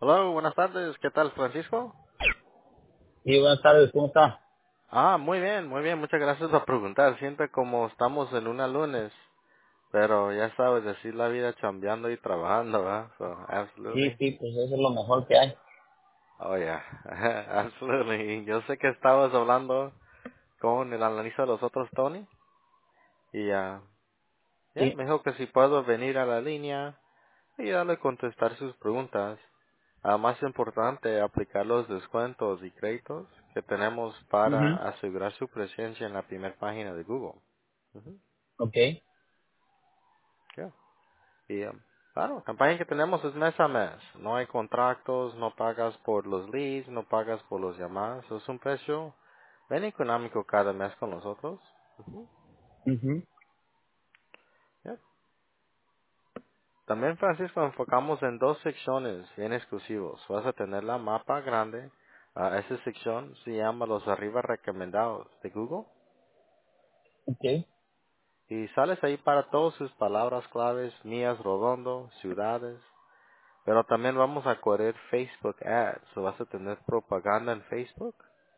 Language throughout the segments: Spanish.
Hola, buenas tardes. ¿Qué tal, Francisco? Sí, buenas tardes, ¿cómo está? Ah, muy bien, muy bien. Muchas gracias por preguntar. Siempre como estamos en una lunes, pero ya sabes, decir la vida chambeando y trabajando, ¿verdad? So, Sí, absolutely. sí, pues eso es lo mejor que hay. Oh, yeah. Absolutely. Y yo sé que estabas hablando con el analista de los otros, Tony, y ya, Sí. me dijo que si puedo venir a la línea y darle contestar sus preguntas. Más importante, aplicar los descuentos y créditos que tenemos Mhm. para asegurar su presencia en la primera página de Google. Ujú. Okay. Ya. Y, claro, la campaña que tenemos es mes a mes. No hay contratos, no pagas por los leads, no pagas por los llamadas. Es un precio bien económico cada mes con nosotros. Ujú. Mhm. Ya. También, Francisco, enfocamos en dos secciones bien exclusivos. Vas a tener la mapa grande. Esa sección se llama los arriba recomendados de Google. Okay. Y sales ahí para todas sus palabras claves, mías, Redondo, ciudades. Pero también vamos a correr Facebook Ads. O vas a tener propaganda en Facebook.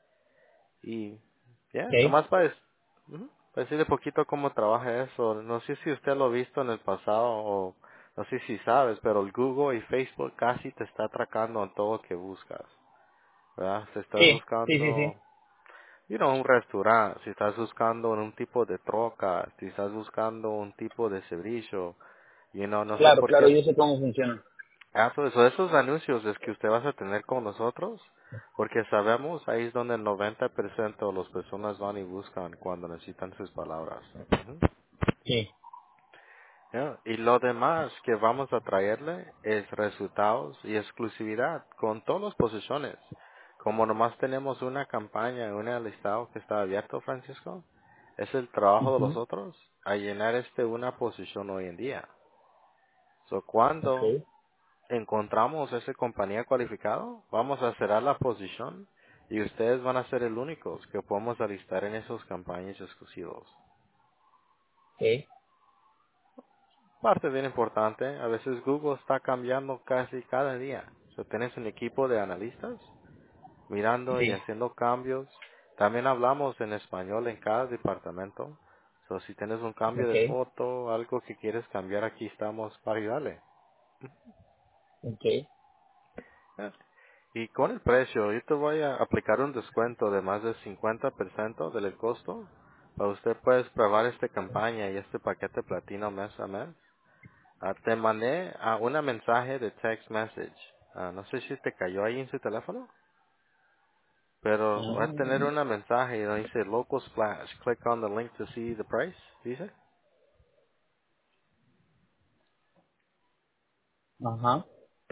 Y ya, Okay. nomás para decirle poquito cómo trabaja eso. No sé si usted lo ha visto en el pasado o no sé si sabes, pero el Google y Facebook casi te está atracando en todo lo que buscas. ¿Verdad? Si estás Sí, sí, sí, sí. buscando un restaurante, si estás buscando un tipo de troca, si estás buscando un tipo de servicio, no sé Claro, por claro, qué. yo sé cómo funciona. Esos anuncios es que usted vas a tener con nosotros, porque sabemos ahí es donde el 90% de las personas van y buscan cuando necesitan sus palabras. Ujú. Sí. Ya. Y lo demás que vamos a traerle es resultados y exclusividad con todas las posiciones. Como nomás tenemos una campaña, un listado que está abierto, Francisco, es el trabajo de los Mhm. otros a llenar una posición hoy en día. So, cuando Okay. encontramos esa compañía cualificada, vamos a cerrar la posición y ustedes van a ser el únicos que podemos alistar en esas campañas exclusivos. Okay. Parte bien importante, a veces Google está cambiando casi cada día. So, tienes un equipo de analistas mirando y Sí. haciendo cambios. También hablamos en español en cada departamento. So, si tienes un cambio de Okay. foto, algo que quieres cambiar, aquí estamos para ayudarle. Okay. Ah, y con el precio, yo te voy a aplicar un descuento de más del 50% del costo. Para usted puedes probar esta campaña y este paquete platino mes a mes. Te mandé una mensaje de text message. No sé si te cayó ahí en su teléfono, pero va a tener Mm, una mensaje donde dice Local Splash. Click on the link to see the price, dice. Ajá.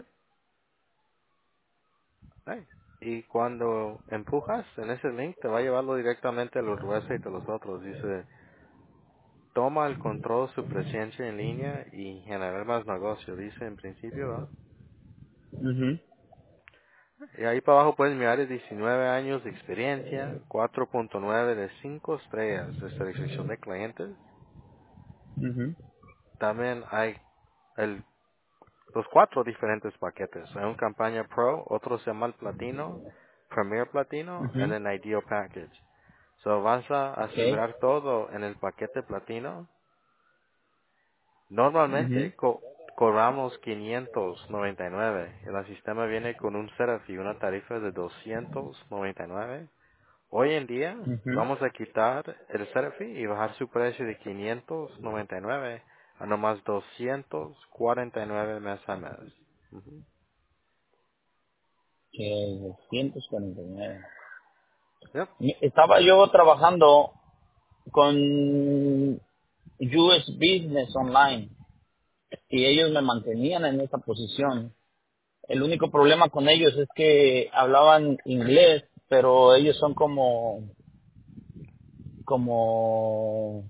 Ay. Y cuando empujas en ese link, te va a llevarlo directamente a los websites de los otros. Dice, toma el control de su presencia en línea y generar más negocio, dice en principio, ¿verdad? Mhm. Y ahí para abajo puedes mirar 19 años de experiencia, 4.9 de 5 estrellas de selección de clientes. Mhm. También hay el, los cuatro diferentes paquetes. Hay un campaña Pro, otro se llama el Platino, Premier Platino, and Mhm. then Ideal Package. So vas a Okay. asegurar todo en el paquete Platino. Mhm. Normalmente cobramos 599. El sistema viene con un setup y una tarifa de 299. Hoy en día Mhm. vamos a quitar el setup fee y bajar su precio de 599 a nomás 249 mes a mes. Ujú. Que 249. Yep. Estaba yo trabajando con US Business Online y ellos me mantenían en esa posición. El único problema con ellos es que hablaban inglés, pero ellos son como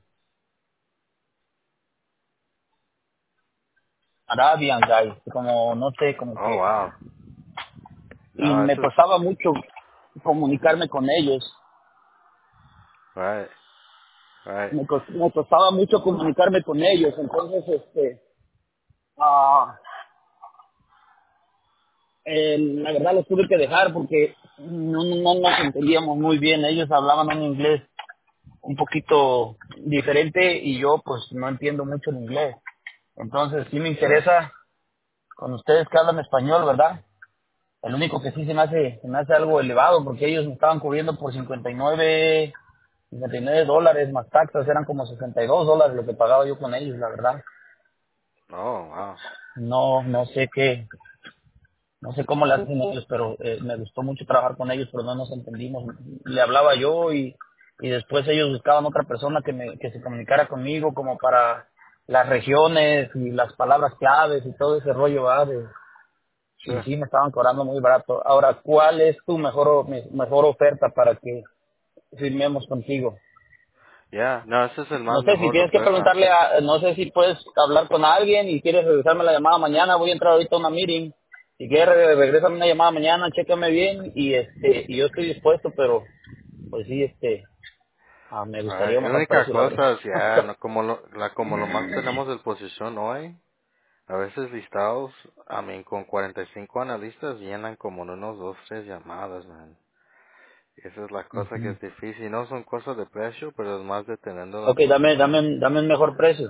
Arabian guys, como no sé, como Oh, que, wow. y No, me eso es, costaba mucho comunicarme con ellos. right, right. Me costaba mucho comunicarme con ellos, entonces ah La verdad los tuve que dejar porque no nos entendíamos muy bien. Ellos hablaban un inglés un poquito diferente y yo pues no entiendo mucho el inglés. Entonces sí me Sure. interesa con ustedes que hablan español, ¿verdad? El único que sí se me hace algo elevado porque ellos me estaban cubriendo por $59 más taxas, eran como $62 lo que pagaba yo con ellos, la verdad. Oh, wow. No sé qué, no sé cómo le hacen ellos, pero me gustó mucho trabajar con ellos, pero no nos entendimos. Le hablaba yo y después ellos buscaban otra persona que se comunicara conmigo como para las regiones y las palabras claves y todo ese rollo, ¿verdad? Y Sure. sí, me estaban cobrando muy barato. Ahora, ¿cuál es tu mejor oferta para que firmemos contigo? Yeah, no, ese es el No más sé si mejor tienes que oferta. preguntarle no sé si puedes hablar con alguien y quieres regresarme la llamada mañana, voy a entrar ahorita a una meeting. Si quieres regresarme una llamada mañana, chécame bien y yo estoy dispuesto, pero pues sí, me gustaría un La mejor única precio, la verdad. cosa es, ya, no, como lo más tenemos de posición hoy, a veces listados, con 45 analistas llenan como en unos 2, 3 llamadas, man. Y esa es la cosa que Ujú. es difícil. No son cosas de precio, pero es más dependiendo de la Ok, posición. dame un mejor precio.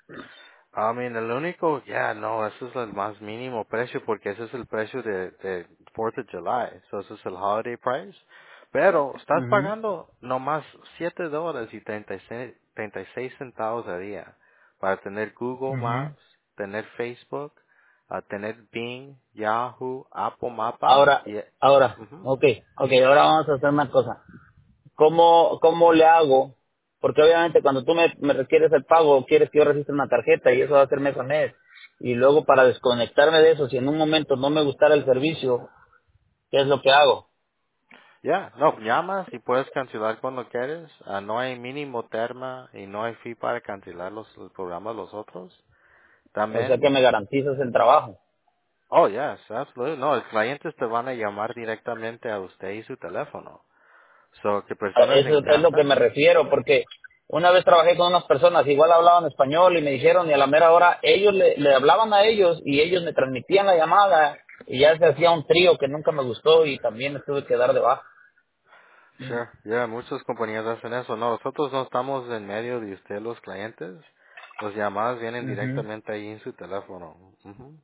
El único, no, ese es el más mínimo precio porque ese es el precio de 4th of July. So ese es el holiday price. Pero estás Ujú, pagando nomás $7 y 36 centavos a día para tener Google ujú. Maps, tener Facebook, tener Bing, Yahoo, Apple Mapa Ahora, y... ahora, Ujú. ok, ahora vamos a hacer una cosa. ¿Cómo le hago? Porque obviamente cuando tú me requieres el pago, quieres que yo registre una tarjeta y eso va a ser mes a mes. Y luego para desconectarme de eso, si en un momento no me gustara el servicio, ¿qué es lo que hago? No, llamas y puedes cancelar cuando quieres. No hay mínimo terma y no hay fee para cancelar los programas los otros. O sea También, que me garantizas el trabajo. oh yes, absolutely. No, los clientes te van a llamar directamente a usted y su teléfono. So, que personas Eso es lo que me encantan. refiero, porque una vez trabajé con unas personas, igual hablaban español y me dijeron, y a la mera hora ellos le hablaban a ellos y ellos me transmitían la llamada y ya se hacía un trío que nunca me gustó y también me tuve que dar de baja. Sure, muchas compañías hacen eso. No, nosotros no estamos en medio de usted, los clientes. Las llamadas vienen Ujú. directamente ahí en su teléfono. Ujú.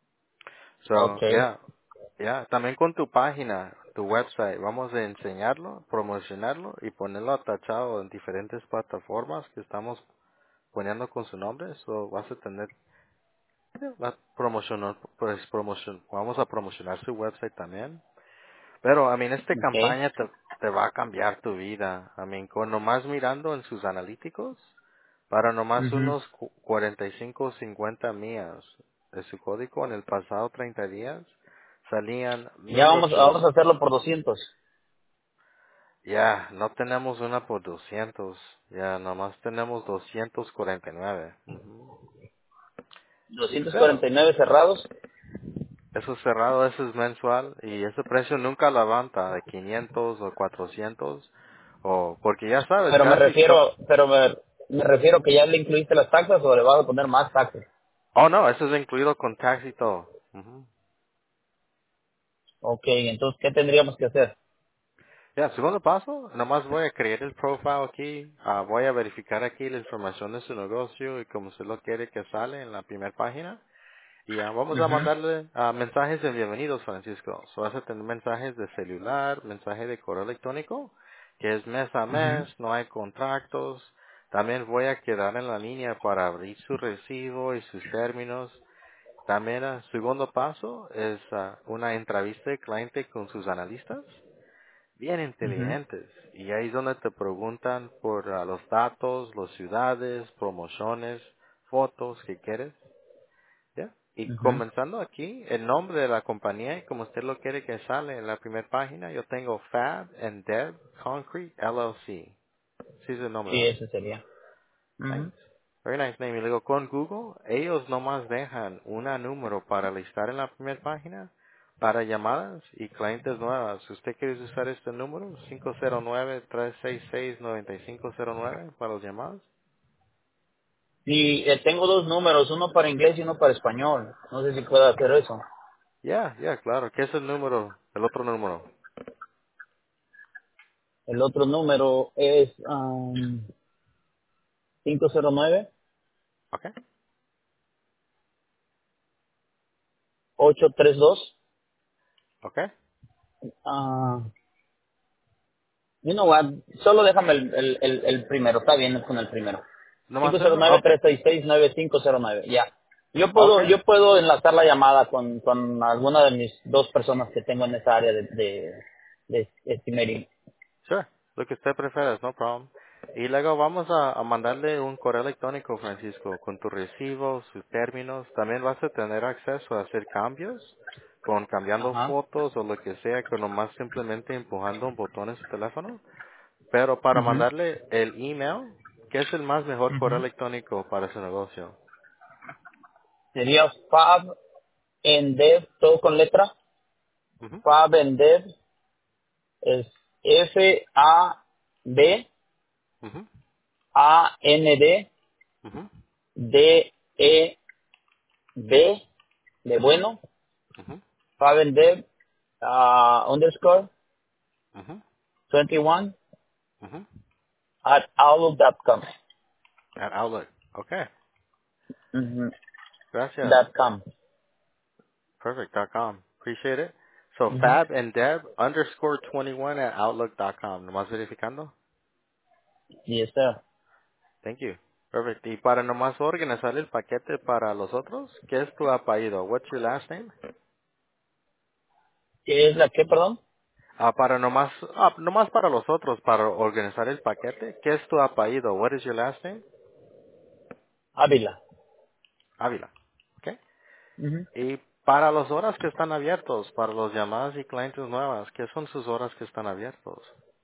So, Okay. también con tu página, tu website, vamos a enseñarlo, promocionarlo y ponerlo atachado en diferentes plataformas que estamos poniendo con su nombre. So, vas a tener vamos a promocionar su website también. Pero, esta Okay. campaña te va a cambiar tu vida. Con nomás mirando en sus analíticos, para nomás Ujú. unos 45 o 50 millas de su código en el pasado 30 días, salían Ya vamos 1800. a hacerlo por 200. No tenemos una por 200. Nomás tenemos 249. Ujú. Pero 249 cerrados. eso es cerrado, eso es mensual y ese precio nunca levanta de 500 o 400 o porque ya sabes, Pero me refiero que ya le incluiste las taxas o le vas a poner más taxas. oh no, eso es incluido con tax y todo. Ujú. Okay, entonces, ¿qué tendríamos que hacer? Segundo paso, nomás voy a crear el profile aquí, voy a verificar aquí la información de su negocio y como usted lo quiere que sale en la primera página. Y vamos a Ujú, mandarle mensajes de bienvenidos, Francisco. So, vas a tener mensajes de celular, mensaje de correo electrónico, que es mes a ujú, mes, no hay contratos. También voy a quedar en la línea para abrir su recibo y sus términos. También, segundo paso es una entrevista de cliente con sus analistas, bien ujú, inteligentes. Y ahí es donde te preguntan por los datos, las ciudades, promociones, fotos que quieres. ¿Ya? Y ujú. comenzando aquí, el nombre de la compañía, y como usted lo quiere que sale en la primera página, yo tengo Fab and Dev Concrete LLC. Sí es el nombre, Sí, ¿verdad? ese sería. Ujú. Nice. Very nice name. Y luego con Google, ellos nomás dejan un número para listar en la primera página para llamadas y clientes nuevas. Si usted quiere usar este número, 509-366-9509 para las llamadas. Y tengo dos números, uno para inglés y uno para español. No sé si puedo hacer eso. claro. ¿Qué es el número, el otro número? El otro número es Okay, 509-832. okay. ah you know what, solo déjame el primero, está bien con el primero. ¿Nomás eso? Okay, 509-366-9509, ya. okay. Yo puedo enlazar la llamada con alguna de mis dos personas que tengo en esa área de estimating. Sure. Lo que usted prefiera, no problem. Y luego vamos a mandarle un correo electrónico, Francisco, con tu recibo, sus términos. También vas a tener acceso a hacer cambios, con cambiando Ajá. fotos o lo que sea, con nomás simplemente empujando un botón en su teléfono. Pero para Ujú, mandarle el email, ¿qué es el más mejor correo ujú. electrónico para su negocio? Sería Fab en Dev, todo con letra. Ujú, Fab en Dev es FAB ujú, AND ujú, DEB de ujú, bueno. ujú, Fab en Dev underscore ujú, 21 ujú. at outlook.com. At Outlook. Okay. Ujú, Gracias. .com. Perfect.com. Appreciate it. So Ujú. Fab and Deb underscore 21 at Outlook.com. Nomás verificando. Yes, sir. Thank you. Perfect. Y para nomás organizar el paquete para los otros, ¿qué es tu apellido? What's your last name? ¿Qué es la que, perdón? Para nomás, nomás para los otros, para organizar el paquete, ¿qué es tu apellido? What is your last name? Ávila. Ávila. Okay. Ujú. Y para las horas que están abiertos, para los llamadas y clientes nuevas, ¿qué son sus horas que están abiertos?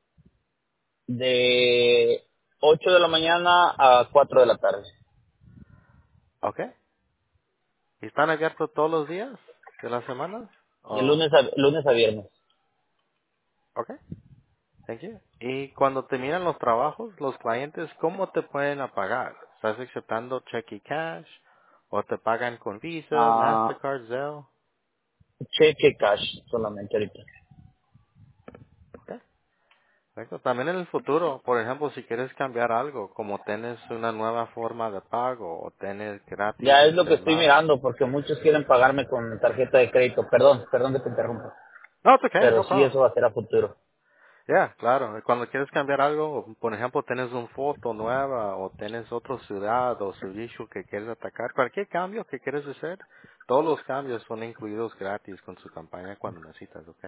De 8 de la mañana a 4 de la tarde. Okay. ¿Y están abiertos todos los días de la semana? De Oh, lunes a viernes. okay. Thank you. Y cuando terminan los trabajos, los clientes, ¿cómo te pueden pagar? ¿Estás aceptando cheque y cash? ¿O te pagan con Visa, Ah, Mastercard, Zelle? cheque cash solamente ahorita. Okay. Perfecto. También en el futuro, por ejemplo, si quieres cambiar algo, como tienes una nueva forma de pago o tienes gratis Ya es lo que este estoy más. mirando porque muchos quieren pagarme con tarjeta de crédito. Perdón que te interrumpa. No, it's okay, Pero no sí, problem. eso va a ser a futuro. Ya, claro. Cuando quieres cambiar algo, por ejemplo, tienes una foto nueva o tienes otra ciudad o servicio que quieres atacar, cualquier cambio que quieres hacer, todos los cambios son incluidos gratis con su campaña cuando necesitas, ¿ok?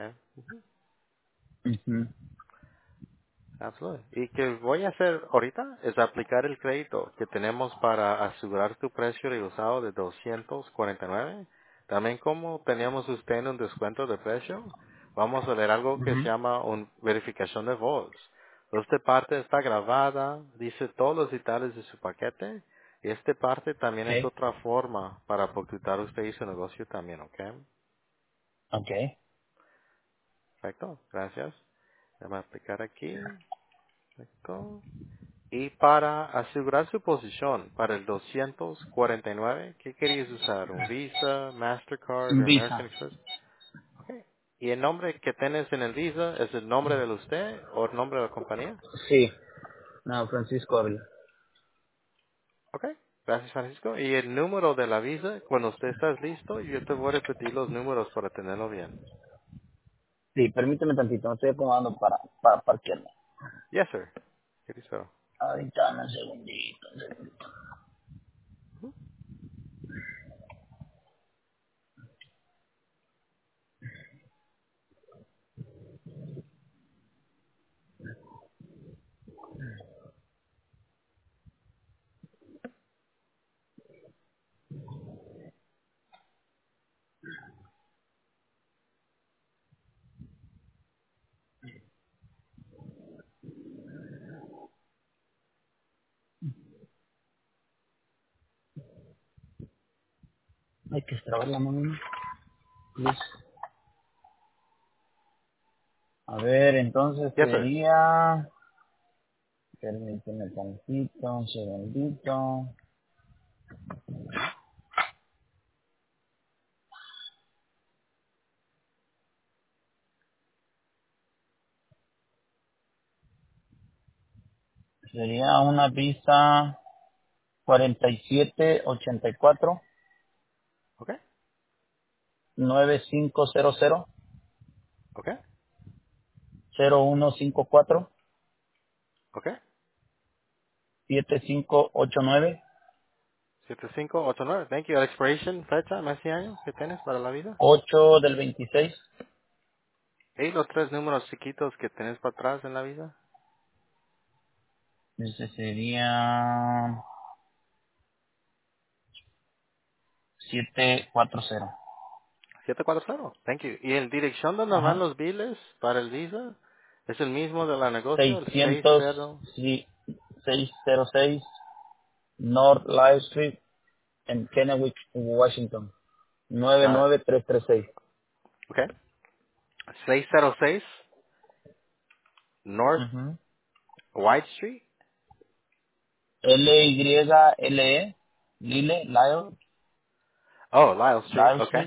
Ujú. Absolutely. Y que voy a hacer ahorita es aplicar el crédito que tenemos para asegurar tu precio de usado de 249. También como teníamos usted en un descuento de precio, vamos a ver algo que se Ujú. llama una verificación de voz. Esta parte está grabada, dice todos los detalles de su paquete, y esta parte también es Okay. otra forma para ocultar usted y su negocio también, ¿ok? Okay. Perfecto, gracias. Déjame aplicar aquí. Perfecto. Y para asegurar su posición para el 249, ¿qué querías usar? ¿Un Visa, Mastercard, American Visa. Express? Okay. ¿Y el nombre que tienes en el Visa es el nombre de usted o el nombre de la compañía? Sí. No, Francisco Ávila. Ok. Gracias, Francisco. Y el número de la Visa, cuando usted está listo, yo te voy a repetir los números para tenerlo bien. Sí, permíteme tantito, me estoy acomodando para parquearme. Yes, sir. ¿Qué dice? Ahorita, dame un segundito, un segundito. Hay que extraer la mano. Please. A ver, entonces Yes, sir. sería... Permíteme tantito, un segundito. Sería una Visa 4784 Ok, 9500 ok, 0154 ok. 7589 7589. Thank you. La expiration, fecha, mes y año que tienes para la vida. 8 del 26. Y los tres números chiquitos que tienes para atrás en la vida. Ese sería 740. 740. Thank you. ¿Y el dirección donde van Ajá. los biles para el Visa? ¿Es el mismo de la negocio? El 600, 60. sí, 606 North Live Street en Kennewick, Washington. Ah, 99336. ok. 606 North Ujú. White Street. Lyle, Lyle, Lyle, Oh, Lyle Street. Lyle Okay. Street.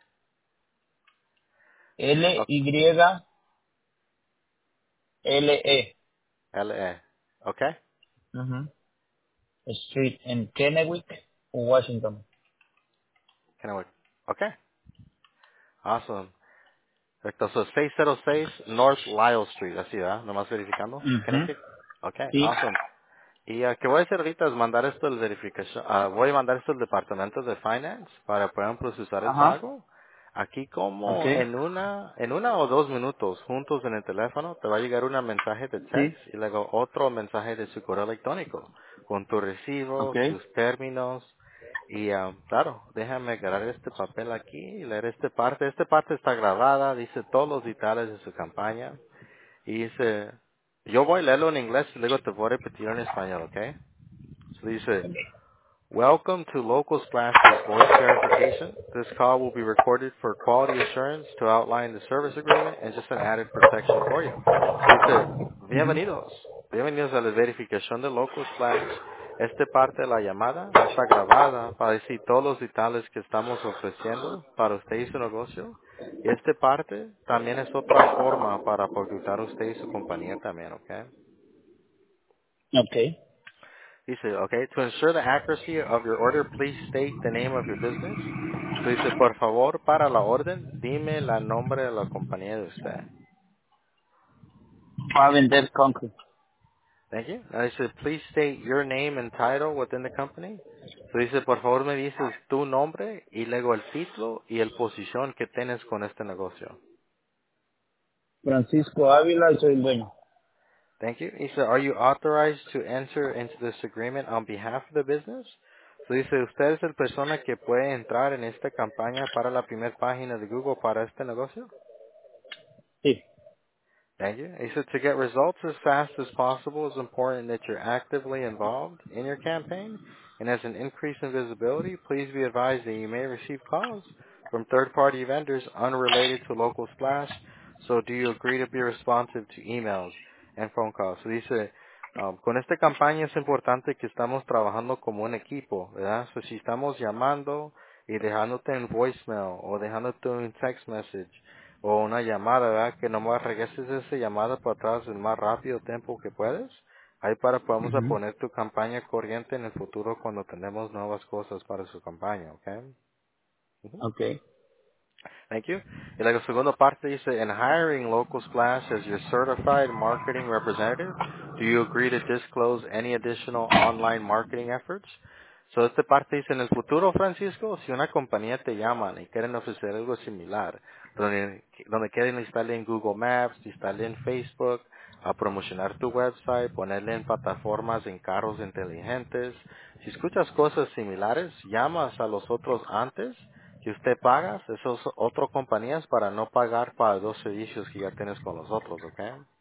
Oh, Lyle. LA. Okay. Ujú. Street en Kennewick, Washington. Can I work? Okay. Awesome. Perfecto. So 606 North Lyle Street. Así, ¿verdad? Nomás verificando. Ujú. Connecticut. Okay. Sí. Awesome. Y ¿qué voy a hacer ahorita es mandar esto al verificación, voy a mandar esto al departamento de finance para puedan procesar el Ajá. pago. Aquí Ok. como en una o 2 minutos juntos en el teléfono te va a llegar un mensaje de Sí. text y luego otro mensaje de su correo electrónico con tu Ok. recibo, tus términos y claro, déjame agarrar este papel aquí y leer esta parte. Esta parte está grabada, dice todos los detalles de su campaña y dice, yo voy a leerlo en inglés y luego te voy a repetir en español, ¿ok? So dice, welcome to Local Splash's voice verification. This call will be recorded for quality assurance to outline the service agreement and just an added protection for you. Dice, Ujú. bienvenidos. Bienvenidos a la verificación de Local Splash. Esta parte de la llamada está grabada para decir todos los detalles que estamos ofreciendo para usted y su negocio. Y esta parte también es otra forma para proteger a usted y su compañía también, ¿ok? Ok. Dice, okay, to ensure the accuracy of your order, please state the name of your business. So dice, por favor, para la orden, dime la nombre de la compañía de usted. Va a vender concrete. Thank you. Now dice, please state your name and title within the company. So dice, por favor me dices tu nombre y luego el título y el posición que tienes con este negocio. Francisco Ávila y soy el dueño. Thank you. He said, are you authorized to enter into this agreement on behalf of the business? So dice, usted es el persona que puede entrar en esta campaña para la primera página de Google para este negocio. Sí. Thank you. He said, to get results as fast as possible, it's important that you're actively involved in your campaign. And as an increase in visibility, please be advised that you may receive calls from third-party vendors unrelated to local splash. So do you agree to be responsive to emails and phone calls? So dice, con esta campaña es importante que estamos trabajando como un equipo, ¿verdad? So si estamos llamando y dejándote un voicemail o dejándote un text message o una llamada, ¿verdad? Que nomás regreses esa llamada para atrás el más rápido tiempo que puedes. Ahí para podemos a Ujú. poner tu campaña corriente en el futuro cuando tenemos nuevas cosas para su campaña, ¿ok? Ujú. Ok. Thank you. Y la segunda parte dice, in hiring Local Splash as your certified marketing representative, do you agree to disclose any additional online marketing efforts? So esta parte dice, en el futuro, Francisco, si una compañía te llaman y quieren ofrecer algo similar, donde quieren instalarle en Google Maps, instalarle en Facebook, a promocionar tu website, ponerle en plataformas en carros inteligentes, si escuchas cosas similares, llamas a los otros antes que usted paga, esos otras compañías para no pagar para los servicios que ya tienes con los otros, ¿ok?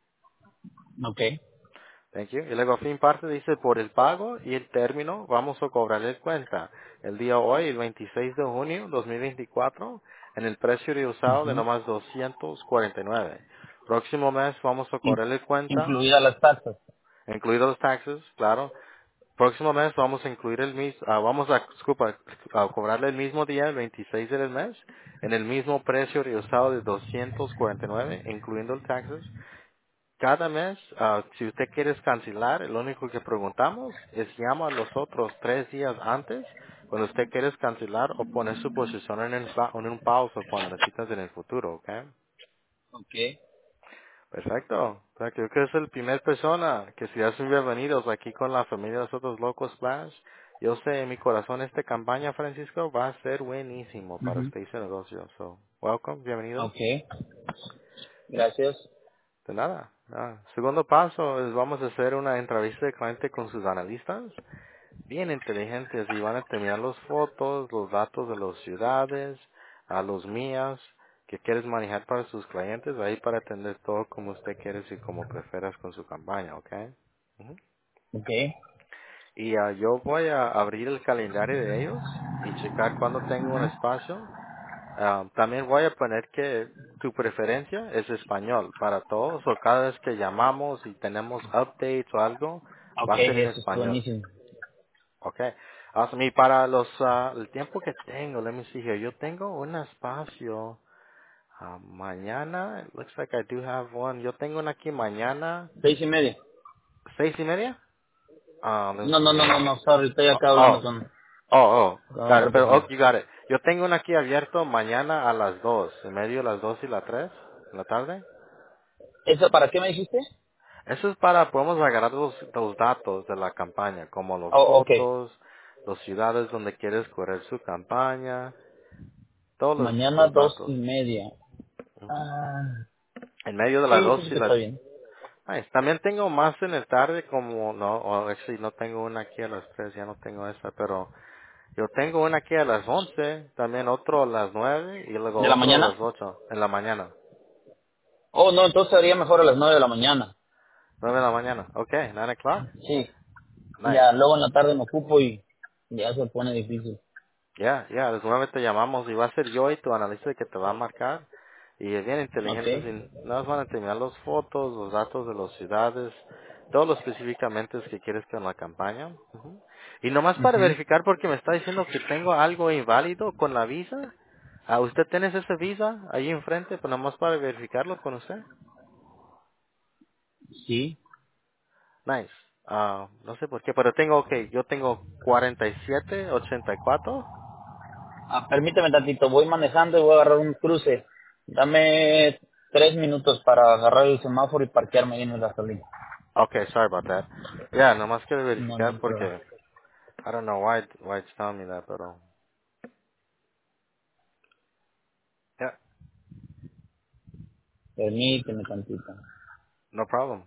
Ok. Thank you. Y luego a fin parte dice por el pago y el término vamos a cobrarle cuenta el día hoy, el 26 de junio 2024 en el precio de usado de Ujú. nomás 249. Próximo mes vamos a In- cobrarle cuenta, incluidas las taxas. incluidos los taxes, claro. Próximo mes vamos a incluir el mismo, disculpa, a cobrarle el mismo día, el 26 del mes, en el mismo precio reusado de 249, incluyendo el taxes. cada mes, si usted quiere cancelar, lo único que preguntamos es llama a los otros 3 días antes cuando usted quiere cancelar o poner su posición en un pausa cuando necesitas en el futuro, ¿ok? Ok. Perfecto. O sea, creo que es el primer persona que si hacen bienvenidos aquí con la familia de los otros locos Splash. Yo sé en mi corazón esta campaña, Francisco, va a ser buenísimo para Ujú. usted y su negocio. So, welcome, bienvenido. Ok. Gracias. De nada. Segundo paso es vamos a hacer una entrevista de cliente con sus analistas, bien inteligentes, y van a terminar las fotos, los datos de las ciudades, a los mías, que quieres manejar para sus clientes, ahí para atender todo como usted quiere y como prefieras con su campaña, ¿ok? Ujú. Ok. Y yo voy a abrir el calendario de ellos y checar cuando tengo un espacio. También voy a poner que tu preferencia es español para todos, o cada vez que llamamos y tenemos updates o algo, Ok, va a ser en eso es español. buenísimo. Okay. Awesome. Y para el tiempo que tengo, let me see here. Yo tengo un espacio mañana. It looks like I do have one. Yo tengo una aquí mañana, 6:30. 6:30. Let me No, see no, no, here. no, no, sorry, estoy Oh, acá hablando oh, oh. con Got it. otra Pero, persona. you got it. Yo tengo una aquí abierto mañana a las 2, en medio de las 2 y las 3 de la tarde. ¿Eso para qué me dijiste? Eso es podemos agarrar los datos de la campaña, como las Oh, ok. fotos, las ciudades donde quieres correr su campaña, todos Mañana los dos y datos. media. Ujú. Ah, En medio de las sí, yo 2 creo y que está las... bien. Nice. También tengo más en el tarde como... No, actually no tengo una aquí a las 3, ya no tengo esa, pero yo tengo una aquí a las 11, también otro a las 9 y luego ¿De la otro a mañana? las 8 en la mañana. Oh, no, entonces sería mejor a las 9 de la mañana. 9 de la mañana. Okay, 9 o'clock. Sí. Nice. Ya, luego en la tarde me ocupo y ya se pone difícil. Ya, nuevamente te llamamos y va a ser yo y tu analista que te va a marcar. Y es bien inteligentes Ok. y nos van a terminar las fotos, los datos de las ciudades, todo lo específicamente que quieres con la campaña. Ujú. Y nomás para Ujú. verificar porque me está diciendo que tengo algo inválido con la visa. ¿Usted tiene esa visa ahí enfrente? Pues nomás para verificarlo con usted. Sí. Nice. No sé por qué, pero yo tengo 4784. Ah, permíteme tantito, voy manejando y voy a agarrar un cruce. Dame 3 minutos para agarrar el semáforo y parquearme ahí en el gasolina. Okay, sorry about that. Yeah, nomás quiero No, no verificar hay problema. porque I don't know why it's telling me that, pero yeah, Permíteme tantito. no problem.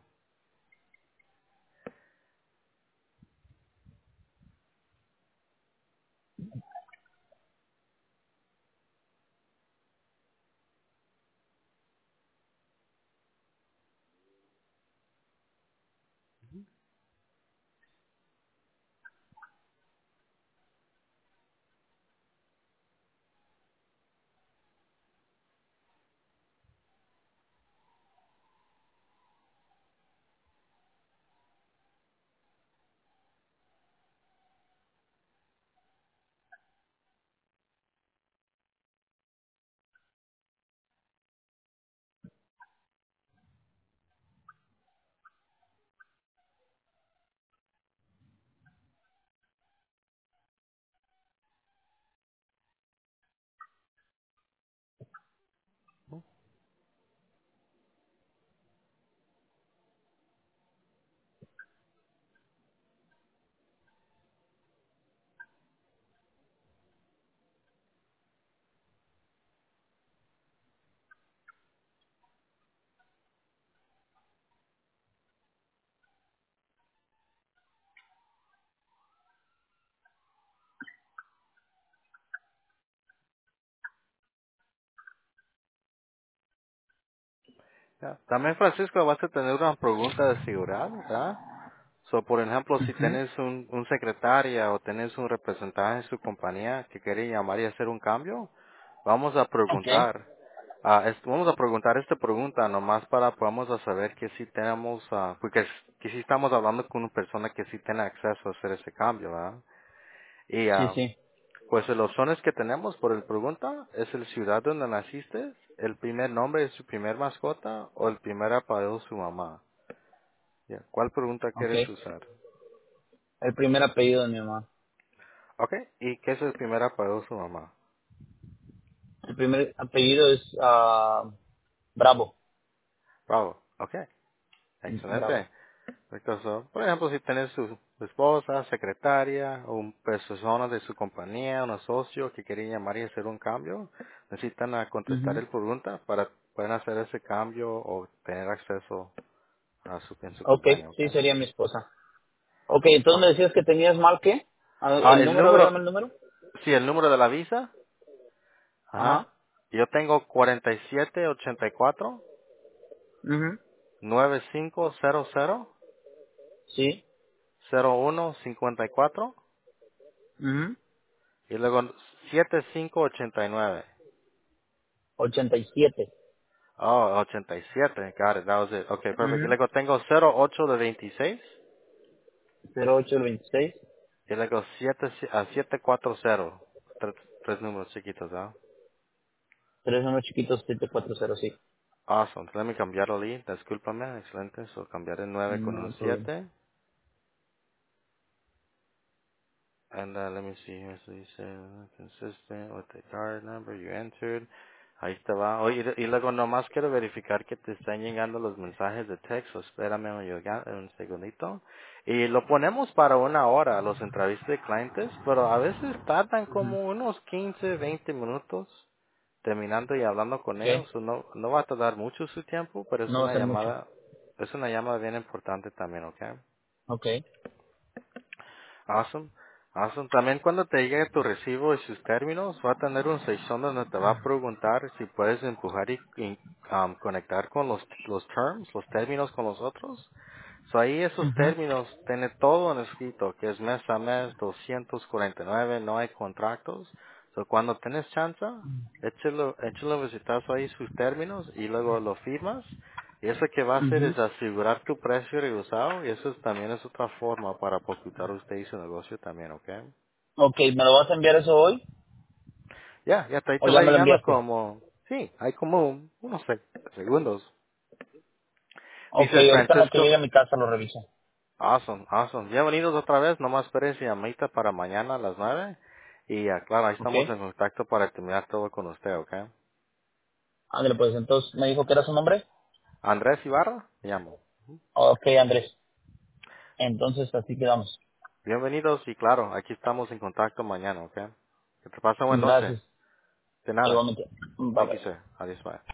Yeah. También, Francisco, vas a tener una pregunta de seguridad, ¿verdad? So, por ejemplo, si Ujú. tienes un secretaria o tienes un representante en su compañía que quiere llamar y hacer un cambio, vamos a Ok. preguntar. Vamos a preguntar esta pregunta nomás para podamos a saber que sí tenemos, porque que sí estamos hablando con una persona que sí tiene acceso a hacer ese cambio, ¿verdad? Y Sí, sí. pues las opciones que tenemos por el pregunta es el ciudad donde naciste, el primer nombre de su primer mascota o el primer apellido de su mamá? Ya, ¿cuál pregunta Ok. quieres usar? El primer apellido de mi mamá. Ok, ¿y qué es el primer apellido de su mamá? El primer apellido es Bravo. Bravo, ok, Bravo. excelente. Entonces, por ejemplo, si tienes su esposa, secretaria, o un persona de su compañía, un socio que quiere llamar y hacer un cambio, necesitan contestar Ujú. el pregunta para pueden hacer ese cambio o tener acceso en su Ok, compañía, ¿ok? sí, sería mi esposa. Ok, entonces me Ok. decías que tenías mal, ¿qué? ¿El El número? A ver, número, dame el número. sí, el número de la visa, ajá. Ajá. Yo tengo 4784 Ujú. 9500 Sí. 0154 Ujú. y luego 7589. 87. Oh, 87. Got it. That was it. Okay, perfect. Y Ujú. luego tengo 08 de 26 0826. y luego 740. Tres números chiquitos, ¿ah? Tres números chiquitos, 740, sí. Awesome. Let me cambiarlo ahí. Discúlpame. Excelente. So, cambiar el 9 con No un hay problema. 7. And let me see here. So you said consistent with the card number you entered. Ahí te va. Oye, y luego nomás quiero verificar que te están llegando los mensajes de texto. Espérame un segundito. Y lo ponemos para una hora, los entrevistas de clientes, pero a veces tardan Ujú. como unos 15, 20 minutos terminando y hablando con Ok. ellos. So, no, no va a tardar mucho su tiempo, pero No va a ser mucho. es una llamada bien importante también, ¿ok? Ok. Awesome. Awesome. También cuando te llegue tu recibo y sus términos, va a tener una sección donde te va a preguntar si puedes empujar y conectar con los términos con los otros. So ahí esos Ujú. términos tiene todo en escrito, que es mes a mes, 249, no hay contratos. So cuando tienes chance, échale un visitazo ahí sus términos y luego lo firmas. Y eso que va a hacer Ujú. es asegurar tu precio regresado y eso también es otra forma para ocultar usted y su negocio también, ¿ok? Ok, ¿me lo vas a enviar eso hoy? Ya, ahí ¿O te ya va me lo llegando enviaste? como, sí, hay como unos segundos. Ok, Dice ahorita en lo que llegue Francisco, a mi casa lo reviso. awesome, awesome. Bienvenidos otra vez, nomás esperes llamita para mañana a las 9. Y claro, ahí Ok. estamos en contacto para terminar todo con usted, ¿ok? Ándale, pues entonces, ¿me dijo que era su nombre? Andrés Ibarra, me llamo. Ok, Andrés. Entonces, así quedamos. Bienvenidos y claro, aquí estamos en contacto mañana, ¿ok? Que te pase buena noche. Gracias. De nada. Igualmente. Bye Thank you, bye. sir. Adiós, bye.